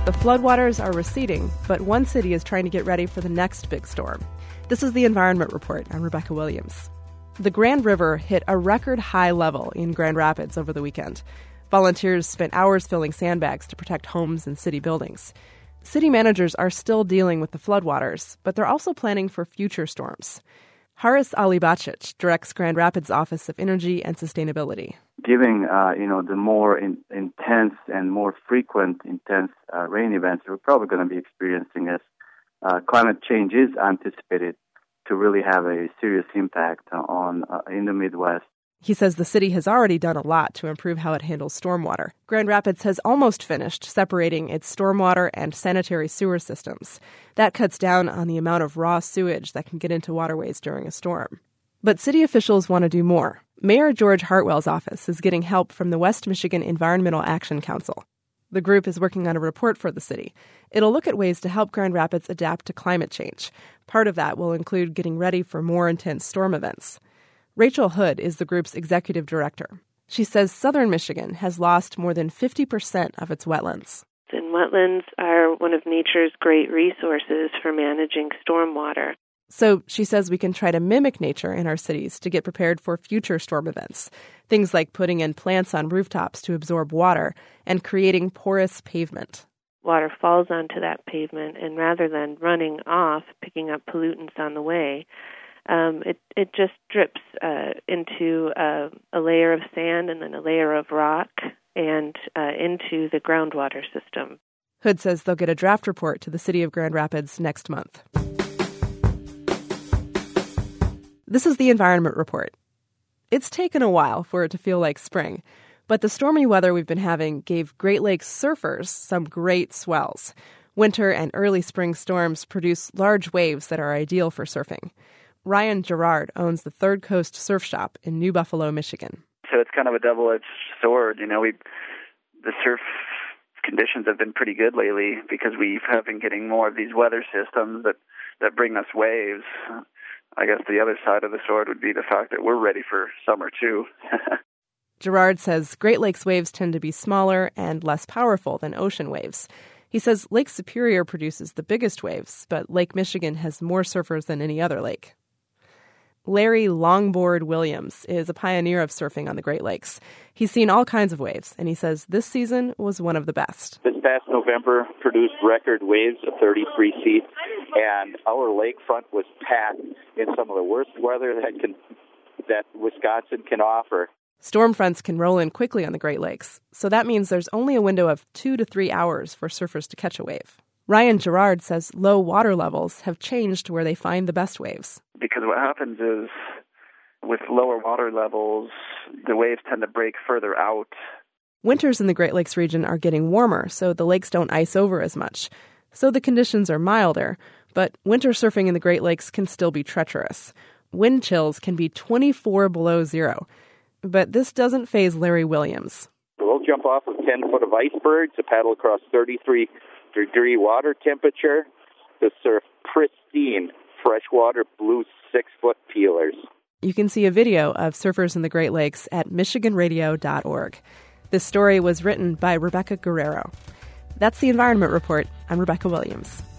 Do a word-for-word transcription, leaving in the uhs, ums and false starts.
The floodwaters are receding, but one city is trying to get ready for the next big storm. This is the Environment Report. I'm Rebecca Williams. The Grand River hit a record high level in Grand Rapids over the weekend. Volunteers spent hours filling sandbags to protect homes and city buildings. City managers are still dealing with the floodwaters, but they're also planning for future storms. Haris Alibacic directs Grand Rapids' Office of Energy and Sustainability. Given, uh, you know, the more in, intense and more frequent intense uh, rain events we're probably going to be experiencing as uh, climate change is anticipated to really have a serious impact on uh, in the Midwest. He says the city has already done a lot to improve how it handles stormwater. Grand Rapids has almost finished separating its stormwater and sanitary sewer systems. That cuts down on the amount of raw sewage that can get into waterways during a storm. But city officials want to do more. Mayor George Hartwell's office is getting help from the West Michigan Environmental Action Council. The group is working on a report for the city. It'll look at ways to help Grand Rapids adapt to climate change. Part of that will include getting ready for more intense storm events. Rachel Hood is the group's executive director. She says southern Michigan has lost more than fifty percent of its wetlands. And wetlands are one of nature's great resources for managing stormwater. So she says we can try to mimic nature in our cities to get prepared for future storm events. Things like putting in plants on rooftops to absorb water and creating porous pavement. Water falls onto that pavement, and rather than running off, picking up pollutants on the way, Um, it, it just drips uh, into uh, a layer of sand and then a layer of rock and uh, into the groundwater system. Hood says they'll get a draft report to the city of Grand Rapids next month. This is the Environment Report. It's taken a while for it to feel like spring, but the stormy weather we've been having gave Great Lakes surfers some great swells. Winter and early spring storms produce large waves that are ideal for surfing. Ryan Gerard owns the Third Coast Surf Shop in New Buffalo, Michigan. So it's kind of a double-edged sword. You know, we the surf conditions have been pretty good lately because we have been getting more of these weather systems that, that bring us waves. I guess the other side of the sword would be the fact that we're ready for summer, too. Gerard says Great Lakes waves tend to be smaller and less powerful than ocean waves. He says Lake Superior produces the biggest waves, but Lake Michigan has more surfers than any other lake. Larry Longboard Williams is a pioneer of surfing on the Great Lakes. He's seen all kinds of waves, and he says this season was one of the best. This past November produced record waves of thirty-three feet, and our lakefront was packed in some of the worst weather that can that Wisconsin can offer. Storm fronts can roll in quickly on the Great Lakes, so that means there's only a window of two to three hours for surfers to catch a wave. Ryan Gerard says low water levels have changed where they find the best waves. Because what happens is with lower water levels, the waves tend to break further out. Winters in the Great Lakes region are getting warmer, so the lakes don't ice over as much. So the conditions are milder, but winter surfing in the Great Lakes can still be treacherous. Wind chills can be twenty-four below zero. But this doesn't faze Larry Williams. We'll jump off of ten foot of icebergs to paddle across thirty-three degree water temperature to surf pristine freshwater blue six-foot peelers. You can see a video of surfers in the Great Lakes at michigan radio dot org. This story was written by Rebecca Guerrero. That's the Environment Report. I'm Rebecca Williams.